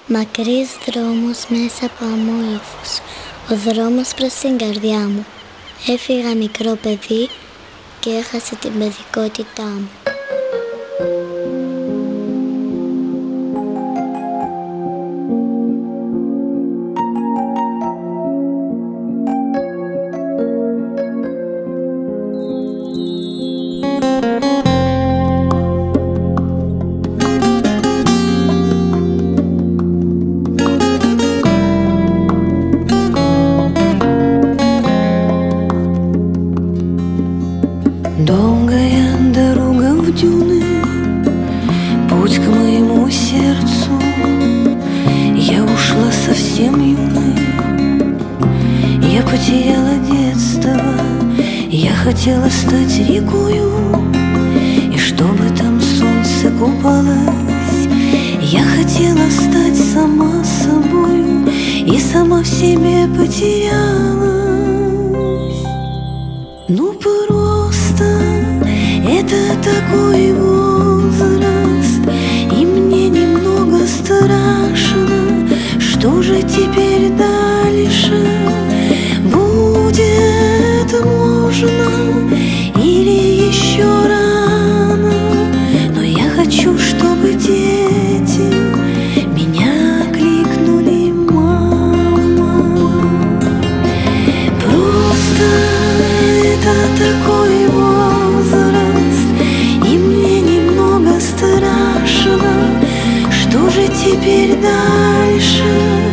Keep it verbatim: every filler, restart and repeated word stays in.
Μακρύς δρόμος μέσα από αμόλοφους, ο δρόμος προς την καρδιά μου. Έφυγα μικρό παιδί και έχασα την παιδικότητά μου. Долгая дорога в дюны, путь к моему сердцу. Я ушла совсем юной, я потеряла детство. Я хотела стать рекою, и чтобы там солнце купалось. Я хотела стать сама собою, и сама в себе потерялась. Ну просто это такой возраст, и мне немного страшно. Что же теперь дальше будет можно, или еще рано? Но я хочу, чтобы дети меня кликнули мама. Просто это такой возраст, и мне немного страшно. Что же теперь дальше?